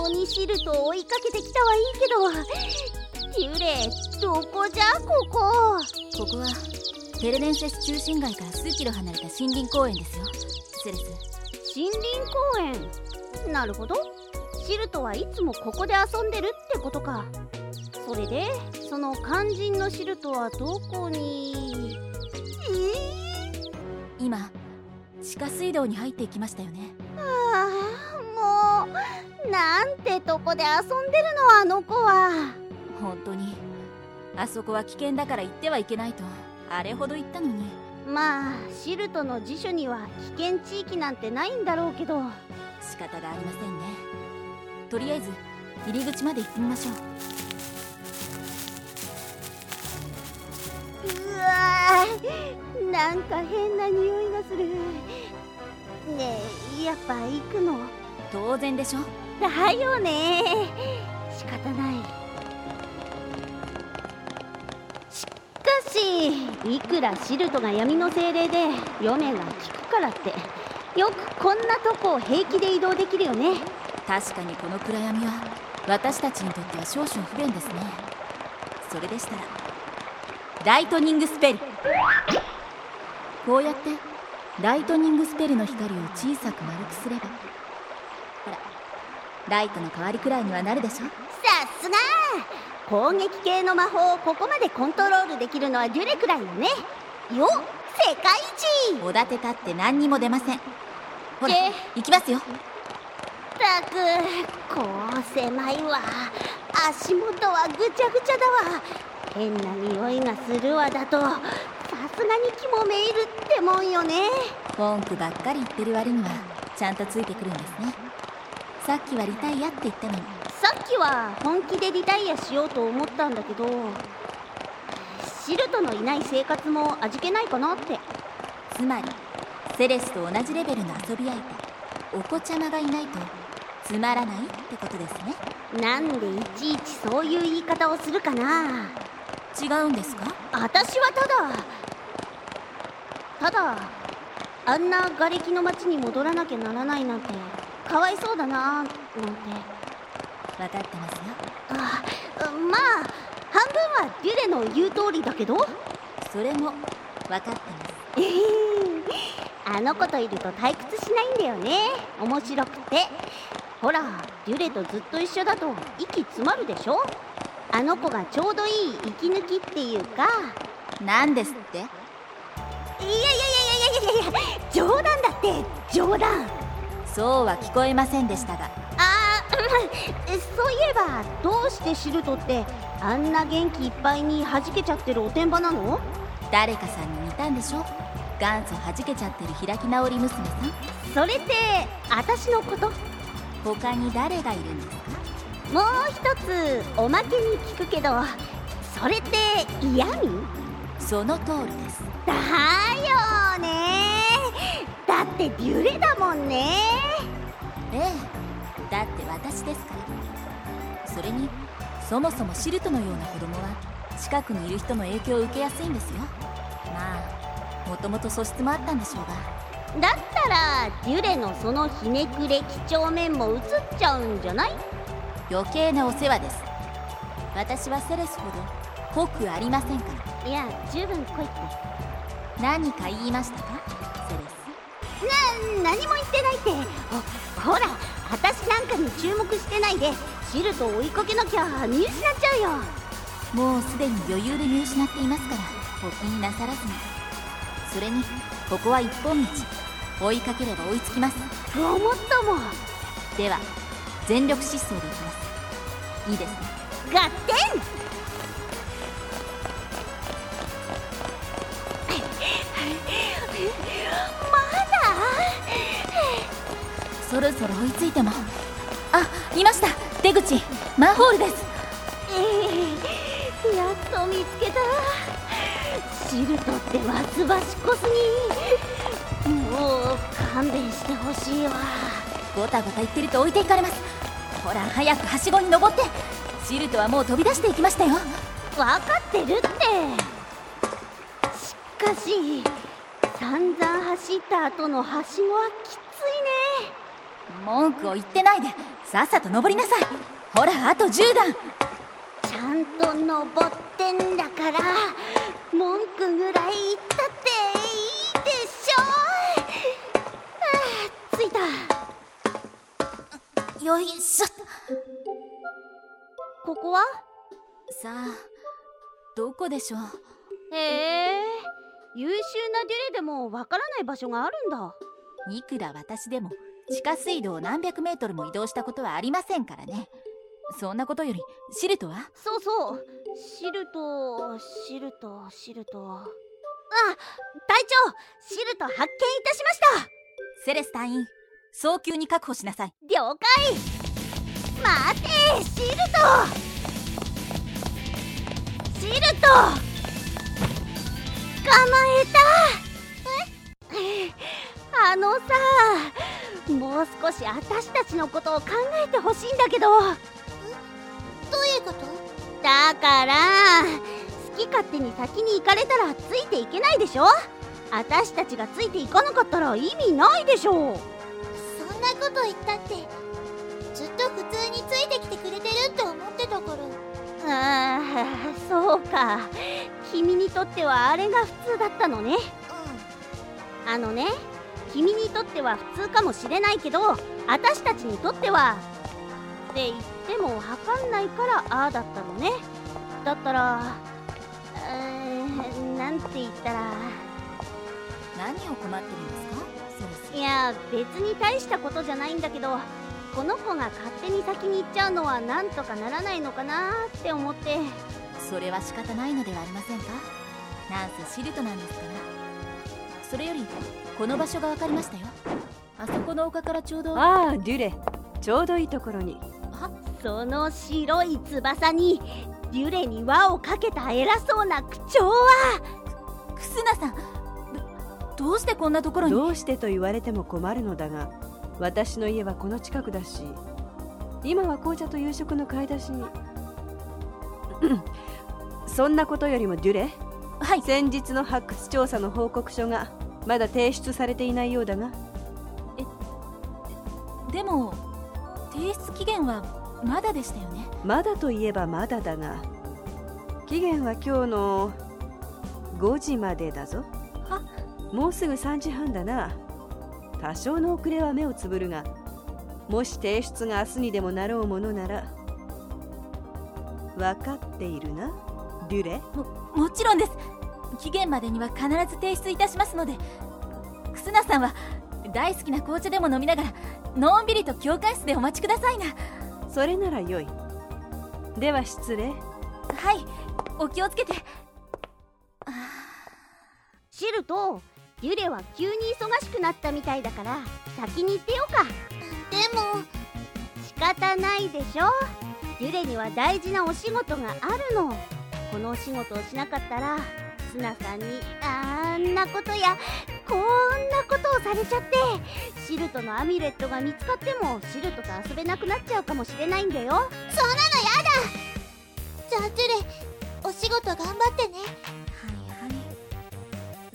当にシルトを追いかけてきたはいいけど、デュレどこじゃここ。 ここはテレネンセス中心街から数キロ離れた森林公園ですよ、セレス。 森林公園。なるほど。シルトはいつもここで遊んでるってことか。それでその肝心のシルトはどこに。 今地下水道に入っていきましたよね。 もうなんてとこで遊んでるのあの子は。 本当にあそこは危険だから行ってはいけないとあれほど言ったのに。 まあシルトの辞書には危険地域なんてないんだろうけど、 仕方がありませんね。とりあえず入り口まで行ってみましょう。 うわー、なんか変な匂いがする。ねえ、やっぱ行くの？ 当然でしょ。 だよね。仕方ない。しかしいくらシルトが闇の精霊で読めが効くからってよくこんなとこを平気で移動できるよね。 確かにこの暗闇は私たちにとっては少々不便ですね。それでしたらライトニングスペル。こうやってライトニングスペルの光を小さく丸くすれば、ほらライトの代わりくらいにはなるでしょ。 さすが。攻撃系の魔法をここまでコントロールできるのはデュレくらいよね。よっ、世界一。 おだてたって何にも出ません。ほら行きますよ。 ったくこう狭いわ。足元はぐちゃぐちゃだわ。変な匂いがするわだとさすがに気もめいるってもんよね。 文句ばっかり言ってる割にはちゃんとついてくるんですね。さっきはリタイアって言ったのに。 さっきは本気でリタイアしようと思ったんだけど、シルトのいない生活も味気ないかなって。 つまりセレスと同じレベルの遊び相手お子ちゃまがいないとつまらないってことですね。 なんでいちいちそういう言い方をするかな。 違うんですか？ 私はただあんな瓦礫の町に戻らなきゃならないなんてかわいそうだななんて。 分かってますよ。 まあ半分はデュレの言う通りだけど。 それも分かってます。 あの子といると退屈しないんだよね。面白くて。ほらデュレとずっと一緒だと息詰まるでしょ。あの子がちょうどいい息抜きっていうか。 なんですって？ いや冗談だって冗談。 そうは聞こえませんでしたが。 そういえばどうしてシルトってあんな元気いっぱいに弾けちゃってるおてんばなの？ 誰かさんに似たんでしょ。元祖弾けちゃってる開き直り娘さん。 それって私のこと？ 他に誰がいるんですか？ もう一つおまけに聞くけど、それって嫌味？ その通りです。 だよね。だってデュレだもんね。 ええ、だって私ですから。それにそもそもシルトのような子供は近くにいる人の影響を受けやすいんですよ。まあもともと素質もあったんでしょうが。 だったらデュレのそのひねくれ几帳面も映っちゃうんじゃない？ 余計なお世話です。私はセレスほど濃くありませんから。 いや十分来いって。 何か言いましたかセレス？ 何も言ってないって。ほら私なんかに注目してないでシルトを追いかけなきゃ見失っちゃうよ。 もうすでに余裕で見失っていますからお気になさらずに。それにここは一本道、追いかければ追いつきます。 ごもっとも。 では全力疾走でいきます。いいですね？ 合点。 そろそろ追いついても。いました、出口。マンホールです。 やっと見つけた。シルトってわずばしこすぎ。もう勘弁してほしいわ。 ゴタゴタ言ってると置いていかれます。ほら早くはしごに登って。シルトはもう飛び出していきましたよ。 分かってるって。しかし散々走った後のはしごはきついね。 文句を言ってないでさっさと登りなさい。ほら、あと10段。 ちゃんと登ってんだから文句ぐらい言ったっていいでしょ。着いた。 よいしょ。 ここは？ さあ、どこでしょう。 へえ、優秀なデュレでもわからない場所があるんだ。 いくら私でも地下水道を何百メートルも移動したことはありませんからね。そんなことよりシルトは？ そうそう、シルト。あ、隊長、シルト発見いたしました。 セレス隊員、早急に確保しなさい。 了解。待て、シルト捕まえた。あのさ、もう少し私たちのことを考えてほしいんだけど。どういうこと？だから好き勝手に先に行かれたらついていけないでしょ。私たちがついていかなかったら意味ないでしょ。そんなこと言ったってずっと普通についてきてくれてるって思ってたから。ああ、そうか。君にとってはあれが普通だったのね。あのね、君にとっては普通かもしれないけど、私たちにとってはって言ってもわかんないからああだったのね。だったらなんて言ったら。 何を困ってるんですか、セレス。 いや、別に大したことじゃないんだけど、この子が勝手に先に行っちゃうのはなんとかならないのかなって思って。 それは仕方ないのではありませんか。なんせシルトなんですから。それよりこの場所が分かりましたよ。あそこの丘からちょうど。 ああ、デュレ、ちょうどいいところに。 その白い翼にデュレに輪をかけた偉そうな口調は。 クスナさん、どうしてこんなところに。 どうしてと言われても困るのだが、私の家はこの近くだし、今は紅茶と夕食の買い出しにそんなことよりもデュレ。 はい。 先日の発掘調査の報告書がまだ提出されていないようだが。 でも提出期限はまだでしたよね。 まだといえばまだだが、期限は今日の5時までだぞ。 は？ もうすぐ3時半だな。多少の遅れは目をつぶるが、もし提出が明日にでもなろうものなら。分かっているな、デュレ。 もちろんです。期限までには必ず提出いたしますので。クスナさんは大好きな紅茶でも飲みながらのんびりと教会室でお待ちくださいな。 それならよい。では失礼。 はい、お気をつけて。 シルとデュレは急に忙しくなったみたいだから先に行ってようか。でも仕方ないでしょ。デュレには大事なお仕事があるの。このお仕事をしなかったらスナさんにあんなことやこんなことをされちゃって、シルトのアミュレットが見つかってもシルトと遊べなくなっちゃうかもしれないんだよ。そんなのやだ。じゃあデュレ、お仕事頑張ってね。 はいはい。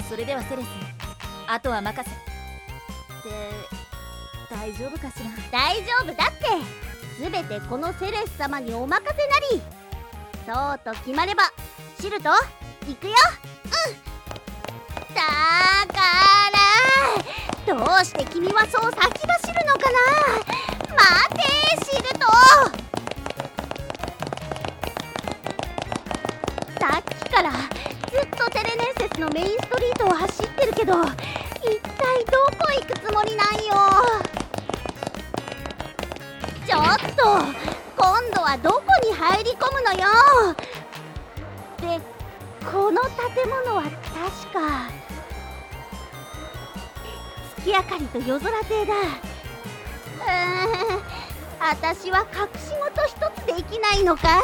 それではセレス、あとは任せ。大丈夫かしら。 大丈夫だって。すべてこのセレス様にお任せなり。そうと決まればシルト行くよ。だからどうして君はそう先走るのかな。待てシルト。さっきからずっとテレネンセスのメインストリートを走ってるけど、一体どこ行くつもりなんよ。ちょっと今度はどこに入り込むのよ。で、この建物は確か月明かりと夜空亭だ。私は隠し事一つできないのかい。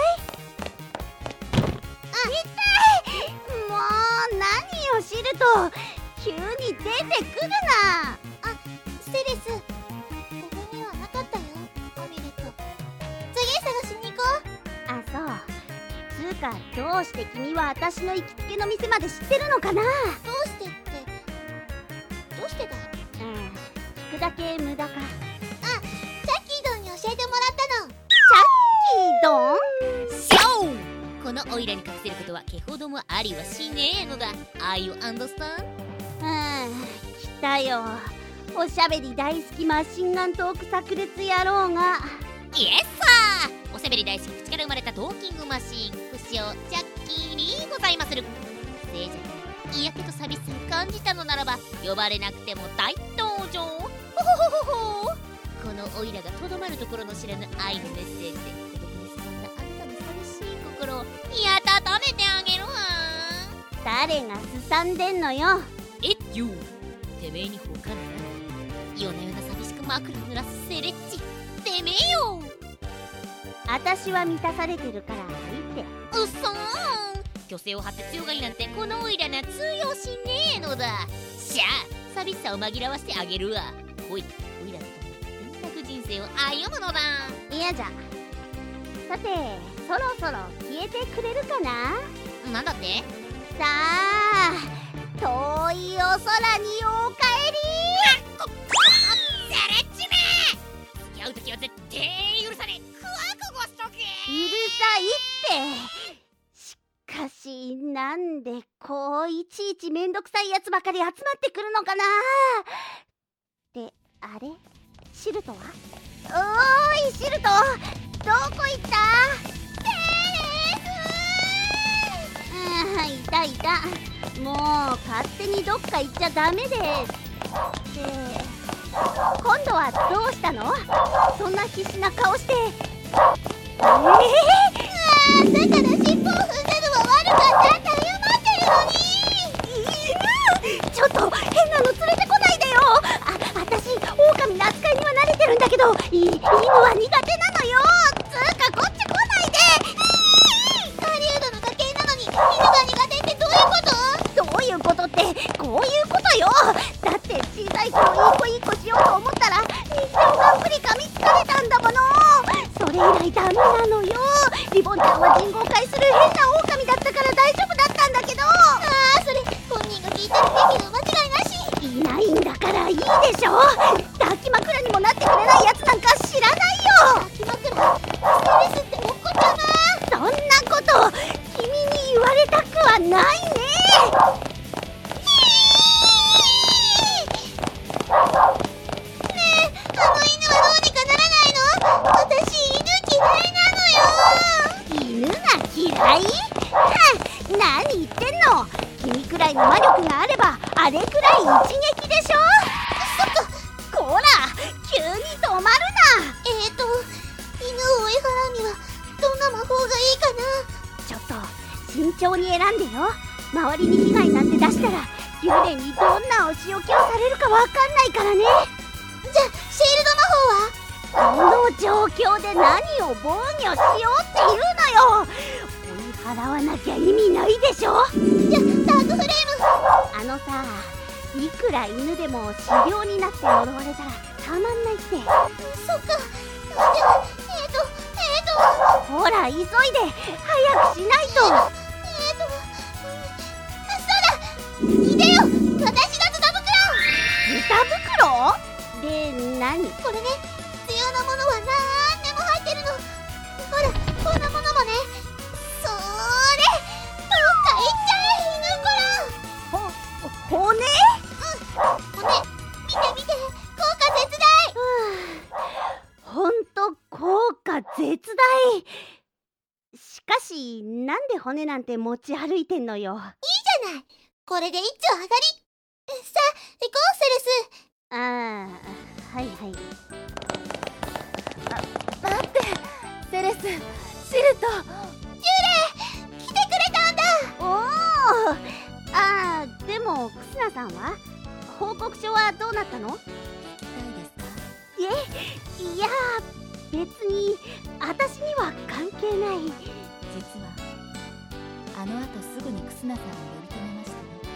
痛い。もう何よシルト、急に出てくるな。セレス、ここにはなかったよ、アミュレット。次探しに行こう。あ、そう。つうか、どうして君は私の行きつけの店まで知ってるのかな。どうしてって、どうしてだ。聞くだけ無駄か。さっき移動に教えてもらっドン。 シャオ。このオイラに隠せることは毛ほどもありはしねえのだ。Are you understand？ 来たよ、おしゃべり大好きマシンガントーク炸裂野郎が。 イエスサー。おしゃべり大好き口から生まれたトーキングマシン、不死鳥ジャッキーにございまする。静寂に嫌気と寂しさを感じたのならば呼ばれなくても大登場。ほほほほほ。このオイラがとどまるところの知らぬ愛のメッセージで孤独に進んだあなたの寂しい心を温めてあげるわ。 誰がすさんでんのよ。 えっよ、てめえに他なら夜な夜な寂しく枕を濡らすセレッチ、てめえよ。 私は満たされてるからいいって。 うっそーん。虚勢を張って強がりなんてこのオイラには通用しねえのだ。しゃあ寂しさを紛らわしてあげるわ。おい、オイラと共に選択人生を歩むのだ。 嫌じゃ。さて、そろそろ消えてくれるかな。 なんだって？ さあ、遠いお空におかえり。 セレッチめ！付き合うときは絶対許さねえ。覚悟しとけ。 うるさいって。しかし、なんでこういちいちめんどくさいやつばかり集まってくるのかな。ってあれ、シルトは？おーいシルト、どこ行った？いたいた。もう勝手にどっか行っちゃダメで。って今度はどうしたの？そんな必死な顔して。だから尻尾を踏んだのは悪かったって謝ってるのに。ちょっと変なの連れてこないでよ。私狼の扱いには慣れてるんだけど、犬は苦手なのよ。つーかこっち来ないで。狩人の家系なのに犬が苦手ってどういうこと？どういうことってこういうことよ。だって小さい頃いい子しようと思ったら日手をがっぷり噛みつかれたんだもの。それ以来ダメなのよ。リボンちゃんは人抱えする変な狼だったから大丈夫だったんだけど。それ本人が聞いてるべきの間違いなし。いないんだからいいでしょ。抱き枕にもなってくれないやつなんか知らないよ。抱き枕？ストレスっておっこちゃま。そんなこと君に言われたくはないね。ねえ、あの犬はどうにかならないの？私犬嫌いなのよ。犬が嫌い？何言ってんの。君くらいの魔力があればあれくらい一撃でしょ。そっか。こら急に止まるな。犬を追い払うにはどんな魔法がいいかな。ちょっと慎重に選んでよ。周りに被害なんて出したら幽霊にどんなお仕置きをされるかわかんないからね。じゃあシールド魔法は？この状況で何を防御しようっていうのよ。追い払わなきゃ意味ないでしょ。じゃあダークフレーム。さ、いくら犬でも狩猟になって呪われたらたまんないって。そっか。じゃあほら急いで早くしないと。そうだ、いでよ、私のズタ袋で何？これね、必要なものはなんでも入ってるの。ほら、こんなものもね。それ、どっか行っちゃえ、犬こら。骨？うん、骨。見て見て、効果絶大。ほんと効果絶大。しかしなんで骨なんて持ち歩いてんのよ。いいじゃない、これで一丁上がり。さあ行こう、セレス。はいはい。 待って、セレス、シルト。 ジュレ来てくれたんだ。おお。でもクスナさんは報告書はどうなったの？ 聞きたいですか？ いや別に私には関係ない。 実はあの後すぐにクスナさんを呼び止めました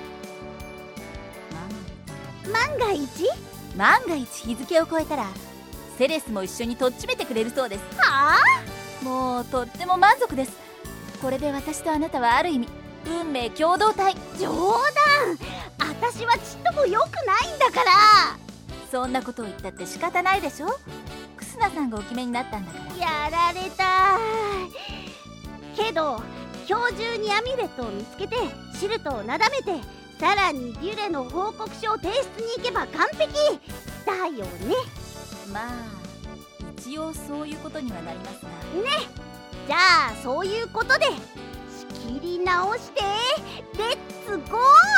ね。万が一日付を超えたらセレスも一緒にとっちめてくれるそうです。 はあ？もうとっても満足です。これで私とあなたはある意味運命共同体。 冗談。私はちっとも良くないんだから。 そんなことを言ったって仕方ないでしょ。クススナさんがお決めになったんだから。 やられた。けど今日中にアミュレットを見つけてシルトをなだめて、さらにデュレの報告書を提出に行けば完璧だよね。 まあ一応そういうことにはなりますがね。じゃあそういうことで仕切り直してレッツゴー。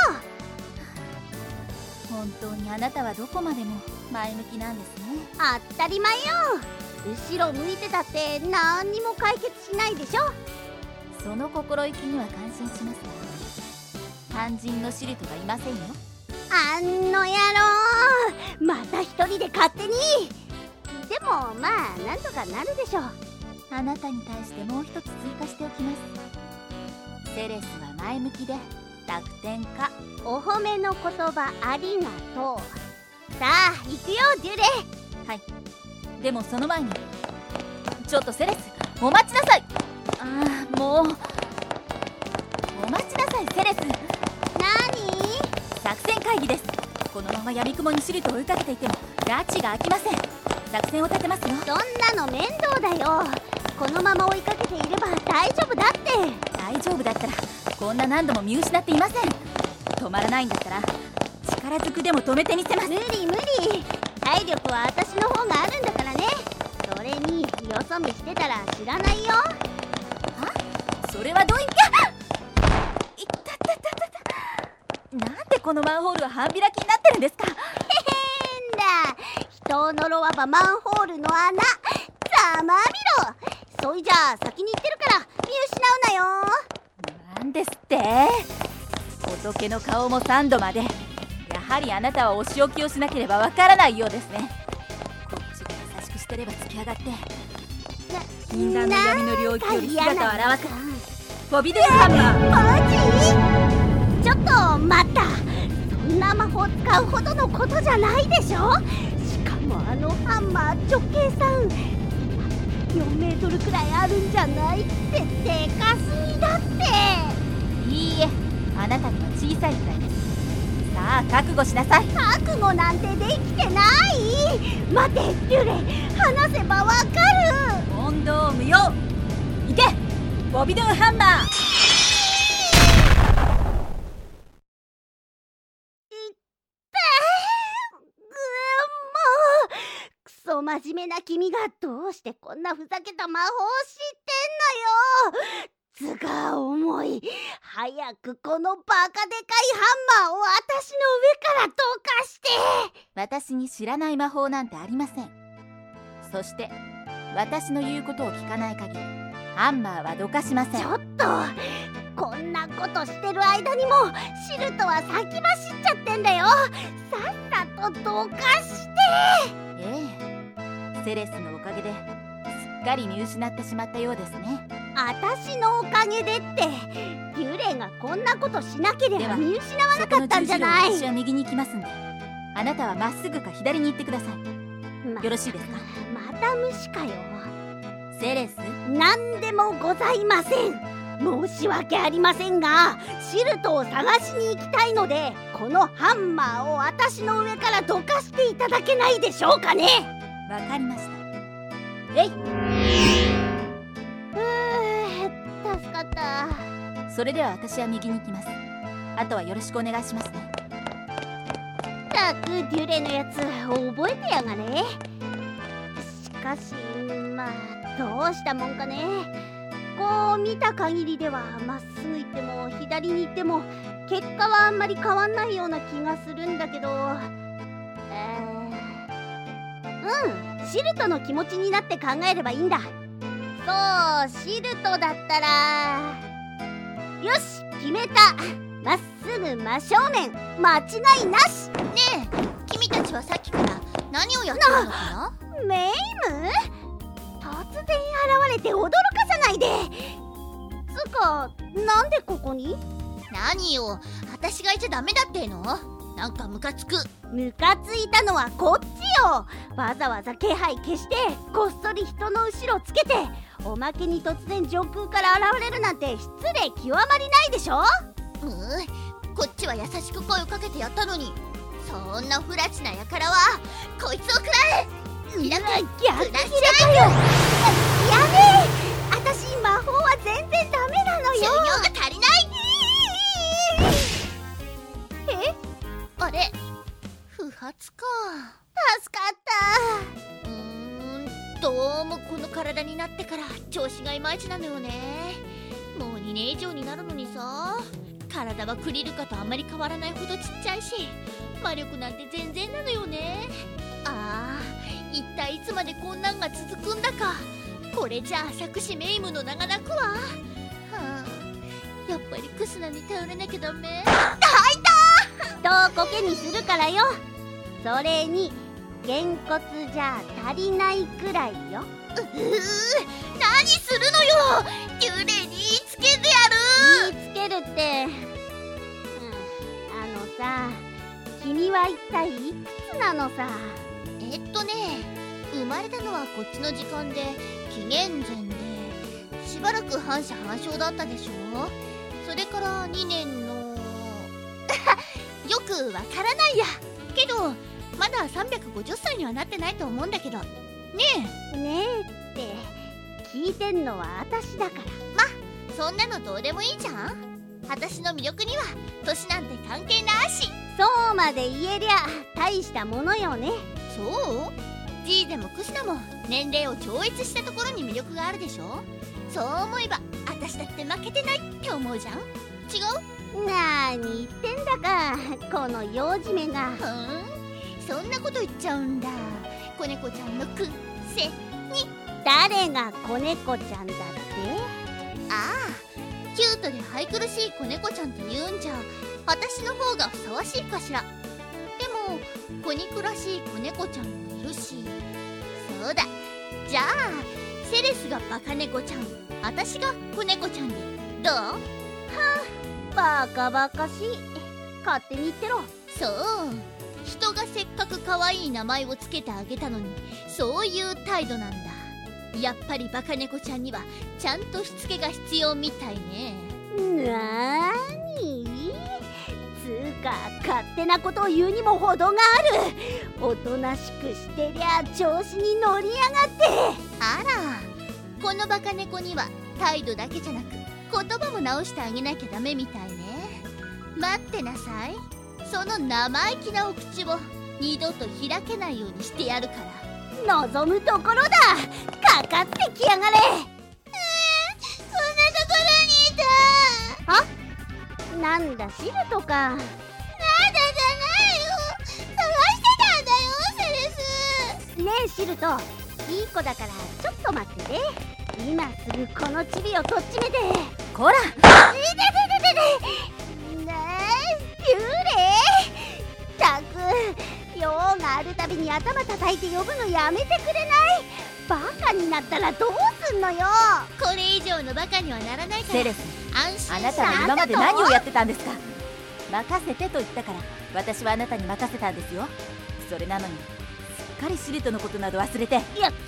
本当にあなたはどこまでも前向きなんですね。 当たり前よ。後ろ向いてたって何にも解決しないでしょ。 その心意気には感心しますが、肝心のシルトがいませんよ。 あんの野郎、また一人で勝手に。でもまあなんとかなるでしょう。 あなたに対してもう一つ追加しておきます。セレスは前向きで楽天家。 お褒めの言葉ありがとう。さあ行くよデュレ。 はい。でもその前にちょっとセレス、お待ちなさい。もうお待ちなさいセレス。 何？ 作戦会議です。このまま闇雲にシルトを追いかけていても拉致が開きません。作戦を立てますよ。 そんなの面倒だよ。このまま追いかけていれば大丈夫だって。 大丈夫だったらこんな何度も見失っていません。止まらないんだったら力ずくでも止めてみせます。 無理無理。体力は私の方があるんだからね。それによそ見してたら知らないよ。 それはどういういったったったった。なんでこのマンホールは半開きになってるんですか。 へへんだ。人を呪わばマンホールの穴。ざまみろ。そいじゃあ先に行ってるから見失うなよ。 なんですって仏の顔も3度まで。やはりあなたはお仕置きをしなければわからないようですね。こっちが優しくしてれば突き上がって禁断の闇の領域より姿を現すフォビドゥハンマー。 マジ？ちょっと待った。そんな魔法使うほどのことじゃないでしょ。しかもあのハンマー直径4メートルくらいあるんじゃないって。でかすぎだって。 いいえ、あなたには小さいくらいです。さあ覚悟しなさい。 覚悟なんてできてない。待てデュレ、話せばわかる。 問答無用。行けフォビドゥハンマー。 クソ真面目な君がどうしてこんなふざけた魔法を知ってんのよ。図が重い。早くこのバカでかいハンマーを私の上からどかして。 私に知らない魔法なんてありません。そして私の言うことを聞かない限りハンマーはどかしません。 ちょっとこんなことしてる間にもシルトは先走っちゃってんだよ。さっさとどかして。 ええ、セレスのおかげですっかり見失ってしまったようですね。 私のおかげでってデュレがこんなことしなければ見失わなかったんじゃない。 私は右に行きますんで、あなたはまっすぐか左に行ってください。よろしいですか。 また虫かよ。 セレス、 何でもございません。申し訳ありませんがシルトを探しに行きたいので、このハンマーを私の上からどかしていただけないでしょうかね。 わかりました。えい。 助かった。 それでは私は右に行きます。あとはよろしくお願いしますね。 たくデュレのやつ覚えてやがれ。しかしまあどうしたもんかね。こう見た限りではまっすぐ行っても左に行っても結果はあんまり変わんないような気がするんだけど、シルトの気持ちになって考えればいいんだ。そうシルトだったらよし決めた。まっすぐ真正面間違いなし。 ねえ、君たちはさっきから何をやってるのかな。 メイム突然現れて驚かさないで。つかなんでここに。 何よ、私がいちゃダメだっての。なんかムカつく。 ムカついたのはこっちよ。わざわざ気配消してこっそり人の後ろつけて、おまけに突然上空から現れるなんて失礼極まりないでしょ。 こっちは優しく声をかけてやったのに、そんな不埒な輩はこいつをくらえ。 開く逆下切れしかよ。やめ。私魔法は全然ダメなの収よ。 入が足りない。 え、 あれ、不発か。 助かった。 どうもこの体になってから調子がいまいちなのよね。もう2年以上になるのにさ、体はクリルカとあまり変わらないほどちっちゃいし、魔力なんて全然なのよね。ああ、一体いつまでこんなんが続くんだか。これじゃあ作詞メイムの名が泣くわ。はあ、やっぱりクスナに頼れなきゃダメ。 人をコケにするからよ。それにげんこつじゃ足りないくらいよ。 何するのよ。幽霊に言いつけてやる。 言いつけるって、さ、君は一体いくつなのさ。 生まれたのはこっちの時間で紀元前で、しばらく半死半生だったでしょ。それから2年のよくわからないや。けどまだ350歳にはなってないと思うんだけどね。 ねえって聞いてんのは私だから。 そんなのどうでもいいじゃん。私の魅力には年なんて関係ないし。 そうまで言えりゃ大したものよね。 そう？ G でもクスナも年齢を超越したところに魅力があるでしょ。そう思えば私だって負けてないって思うじゃん。違う？ なーに言ってんだか、この幼児めが。 そんなこと言っちゃうんだ。子猫ちゃんのくせに。 誰が子猫ちゃんだって？ ああ、キュートで愛くるしい子猫ちゃんと言うんじゃ私の方がふさわしいかしら。でも子憎らしい子猫ちゃんもいるし。そうだ、じゃあセレスがバカ猫ちゃん、私が子猫ちゃんでどう？ バカバカしい。勝手に言ってろ。 そう、人がせっかく可愛い名前をつけてあげたのにそういう態度なんだ。やっぱりバカ猫ちゃんにはちゃんとしつけが必要みたいね。 なーに？つうか勝手なことを言うにも程がある。おとなしくしてりゃ調子に乗りやがって。 あら、このバカ猫には態度だけじゃなく言葉も直してあげなきゃダメみたいね。待ってなさい。その生意気なお口を二度と開けないようにしてやるから。 望むところだ。かかってきやがれ。 こんなところにいた。 あ、なんだシルとか。 まだじゃないよ。探してたんだよ、セレス。 ねえシルト、いい子だからちょっと待ってて。今すぐこのチビをとっちめて。 こら、 ねえ幽霊たく、用があるたびに頭叩いて呼ぶのやめてくれない？バカになったらどうすんのよ。 これ以上のバカにはならないからセレス、 安心あなたは今まで何をやってたんですか？任せてと言ったから私はあなたに任せたんですよ。それなのにすっかりシルトのことなど忘れて。 いや違うって、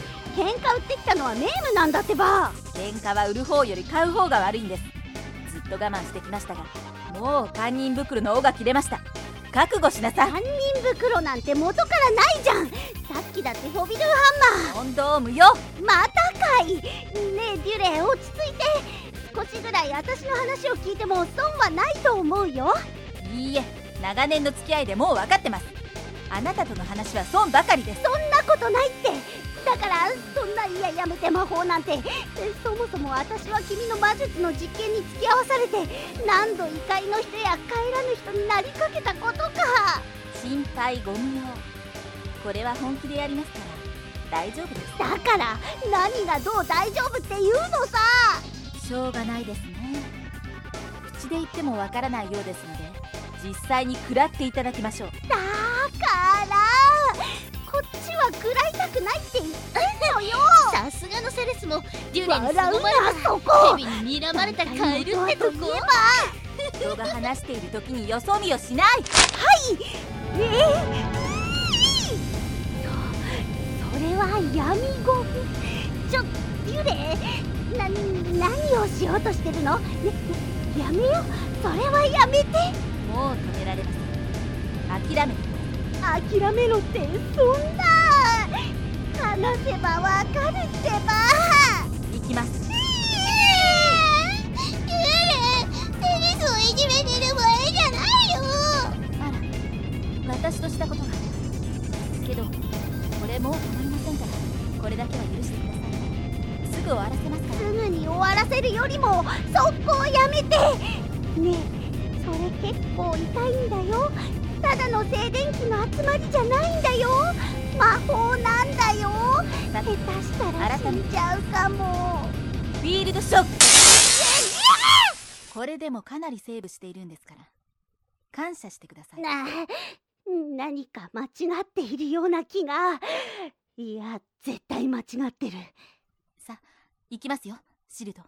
喧嘩売ってきたのはメイムなんだってば。 喧嘩は売る方より買う方が悪いんです。ずっと我慢してきましたが、もう堪忍袋の尾が切れました。覚悟しなさい。 堪忍袋なんて元からないじゃん。さっきだってフォビルハンコンドームよ。 マーまたかい。ねえデュレ、落ち着いて。少しぐらい私の話を聞いても損はないと思うよ。 いいえ、長年の付き合いでもう分かってます。あなたとの話は損ばかりです。 そんなことないって。だからそんな、いややめて魔法なんて。そもそも私は君の魔術の実験に付き合わされて何度異界の人や帰らぬ人になりかけたことか。 心配ご無用。これは本気でやりますから大丈夫です。 だから何がどう大丈夫って言うのさ。 しょうがないですね。口で言ってもわからないようですので実際に食らっていただきましょう。 だからこっちは食らいたくないって言ってんのよ。 さすがのセレスもデュレに笑うそのまれなそこ。 たヘビに睨まれたカエルってとこ。 人が話している時によそ見をしない。 それは闇ゴム。デュレ、何をしようとしてるの？やめよ。それはやめて。 もう止められません。諦めて。 諦めろってそんな。 話せばわかるってば。 行きます。 テニスをいじめてる場合じゃないよ。 あら、私としたことが。けどこれもう構いませんから、これだけは許してください。すぐ終わらせますから。 すぐに終わらせるよりも速攻やめて。ねえ、それ結構痛いんだよ。ただの静電気の集まりじゃないんだよ。魔法なんだよ。下手したら死んじゃうかも。 フィールドショック。これでもかなりセーブしているんですから、感謝してください。 何か間違っているような気が。いや、絶対間違ってる。 さあ、行きますよ、シルド。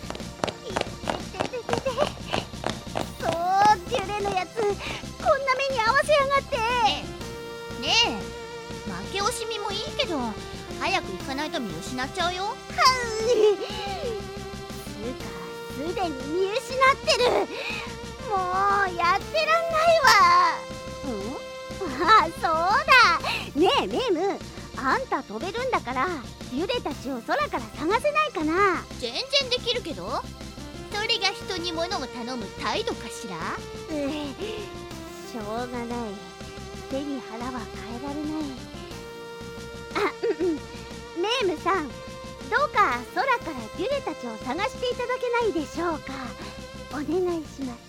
そう、デュレのやつ、こんな目に遭わせやがって。 ねえ、負け惜しみもいいけど早く行かないと見失っちゃうよ。 つうか、すでに見失ってる。もうやってらんないわ。あ、そうだ。ねえメイム、あんた飛べるんだからデュレたちを空から探せないかな。 全然できるけど、それが人に物を頼む態度かしら。 しょうがない。手に腹は変えられない。メイムさん、どうか空からデュレたちを探していただけないでしょうか。お願いします。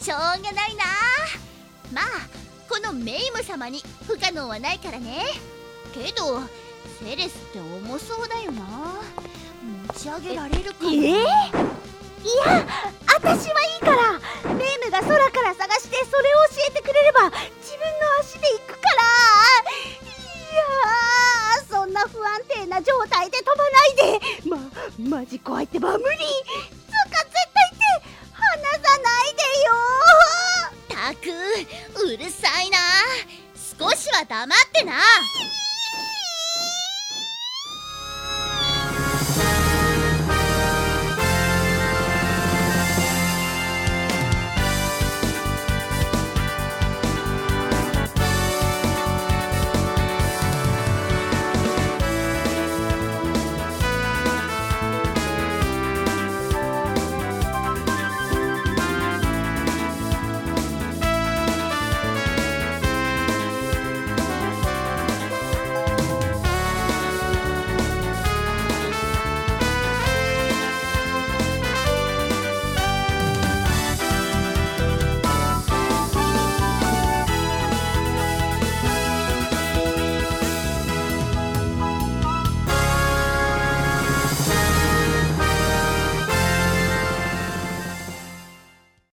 しょうがないな。まあこのメイム様に不可能はないからね。けどセレスって重そうだよな。持ち上げられるかな。 いや、私はいいから。メイムが空から探してそれを教えてくれれば自分の足で行くから。いやー、そんな不安定な状態で飛ばないで。マジ怖いってば無理。つか絶対って離さないでよ。 たくうるさいな。少しは黙ってな。